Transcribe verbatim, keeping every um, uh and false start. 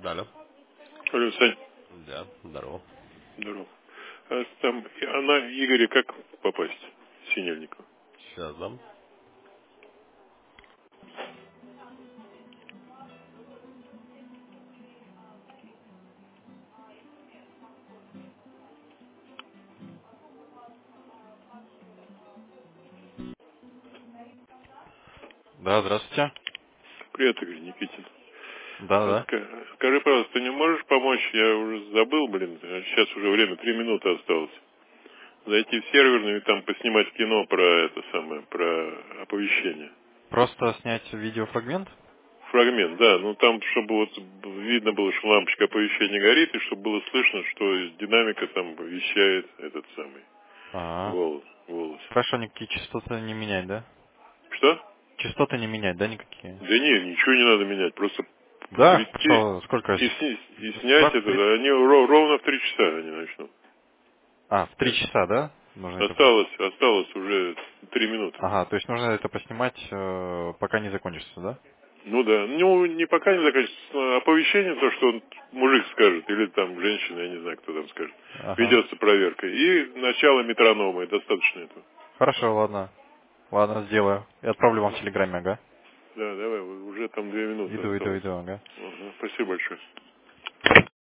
Да, алло. Алло, Сань. Да, здорово. Здорово. А там она, Игоря, как попасть? Синельникова. Сейчас дам. Да, здравствуйте. Привет, Игорь Никитин. Да, А да. ска- скажи, пожалуйста, ты не можешь помочь? Я уже забыл, блин, а сейчас уже время, три минуты осталось. Зайти в серверную и там поснимать кино про это самое, про оповещение. Просто снять видеофрагмент? Фрагмент, да, ну там, чтобы вот видно было, что лампочка оповещения горит, и чтобы было слышно, что из динамика там вещает этот самый А, голос. голос. хорошо, никакие частоты не менять, да? Что? Частоты не менять, да, никакие? Да не, ничего не надо менять, просто Да, прийти хорошо, сколько? и, сни- и снять двадцать это, тридцать. да, они ро- ровно в три часа они начнут. А, в три Э, часа, да? Нужно это пос- Осталось, осталось уже три минуты. Ага, то есть нужно это поснимать, э, пока не закончится, да? Ну да, ну не пока не заканчивается, но оповещение, то, что он, мужик скажет, или там женщина, я не знаю, кто там скажет, Ага. ведется проверка. И начало метронома, и достаточно этого. Хорошо, ладно. Ладно, сделаю. И отправлю вам в Телеграме, ага? Да, давай, уже там две минуты Иду, иду, осталось. иду, ага. Ага, спасибо большое.